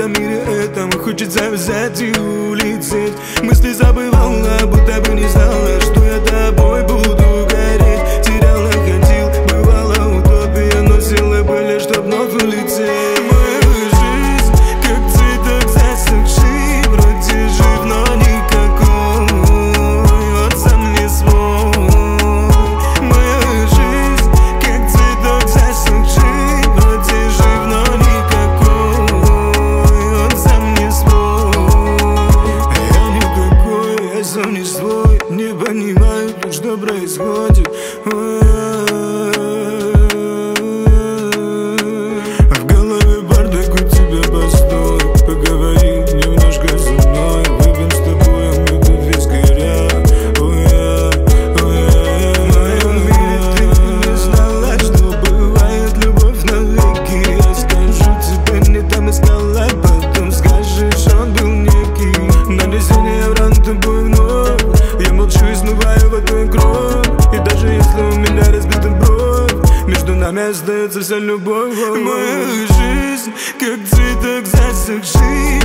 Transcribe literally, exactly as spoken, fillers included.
мире этом хочется взять и улететь. Мысли забывала, будто бы не знала, что я тобой буду гореть. Терял, находил, бывала утопия, но силы были, чтоб вновь улететь. Моя жизнь, как цветок засохший, вроде жив, но никакой, он сам не свой. Моя жизнь, как цветок засохший, вроде жив, но никакой, он сам не свой. А я никакой, я сам не свой, не понимаю, что происходит. В голове бардак, у тебя постой. Поговори немножко со мной, выпьем с тобой, а мы тут виски рядом. В моем мире ты не знала, что бывает любовь навеки. Я скажу тебе, не там искала, потом скажешь, он был некий. Нанесение ран тобой вновь, я молчу и смываю водой кровь. И даже если у меня разбита бровь, между нами остается вся любовь. Моя жизнь, как цветок засохший,